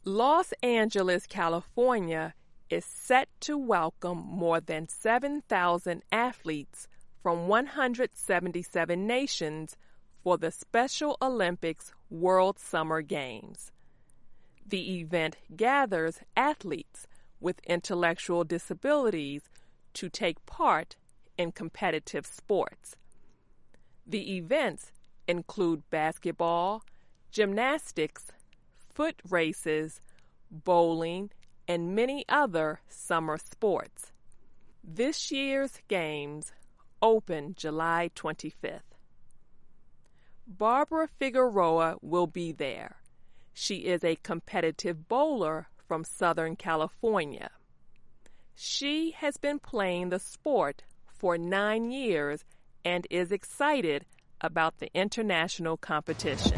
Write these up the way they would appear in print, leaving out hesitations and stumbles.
Los Angeles, California is set to welcome more than 7,000 athletes from 177 nations for the Special Olympics World Summer Games. The event gathers athletes with intellectual disabilities to take part in competitive sports. The events include basketball, gymnastics, foot races, bowling, and many other summer sports. This year's games open July 25th. Barbara Figueroa will be there. She is a competitive bowler from Southern California. She has been playing the sport for 9 years and is excited about the international competition.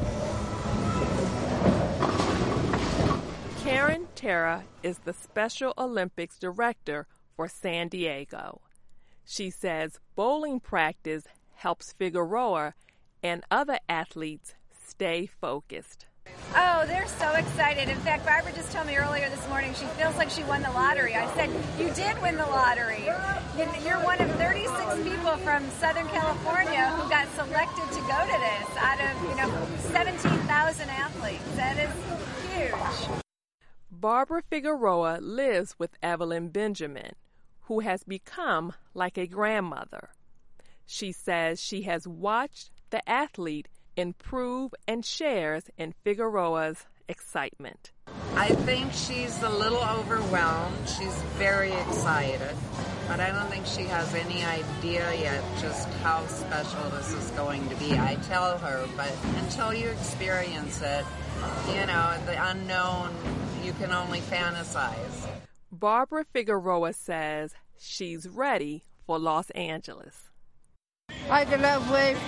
Karen Terra is the Special Olympics Director for San Diego. She says bowling practice helps Figueroa and other athletes stay focused. Oh, they're so excited. In fact, Barbara just told me earlier this morning she feels like she won the lottery. I said, you did win the lottery. You're one of 36 people from Southern California who got selected to go to this out of, 17,000 athletes. That is huge. Barbara Figueroa lives with Evelyn Benjamin, who has become like a grandmother. She says she has watched the athlete improve and shares in Figueroa's excitement. I think she's a little overwhelmed. She's very excited, but I don't think she has any idea yet just how special this is going to be. I tell her, but until you experience it, the unknown, you can only fantasize. Barbara Figueroa says she's ready for Los Angeles. I cannot wait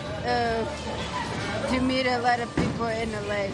to meet a lot of people in LA.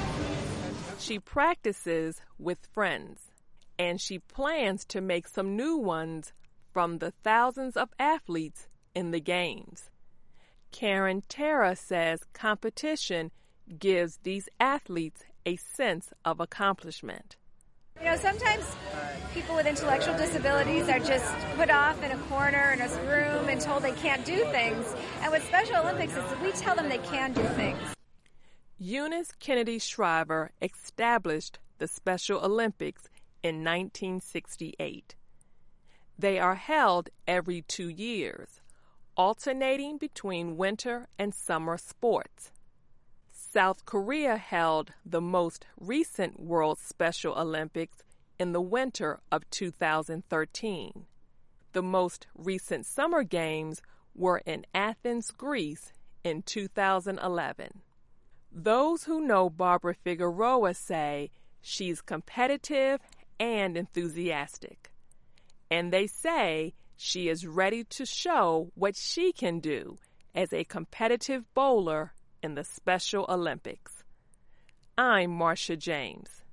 She practices with friends, and she plans to make some new ones from the thousands of athletes in the games. Karen Terra says competition gives these athletes a sense of accomplishment. Sometimes people with intellectual disabilities are just put off in a corner in a room and told they can't do things. And with Special Olympics is that we tell them they can do things. Eunice Kennedy Shriver established the Special Olympics in 1968. They are held every 2 years, alternating between winter and summer sports. South Korea held the most recent World Special Olympics in the winter of 2013. The most recent summer games were in Athens, Greece in 2011. Those who know Barbara Figueroa say she's competitive and enthusiastic. And they say she is ready to show what she can do as a competitive bowler in the Special Olympics. I'm Marcia James.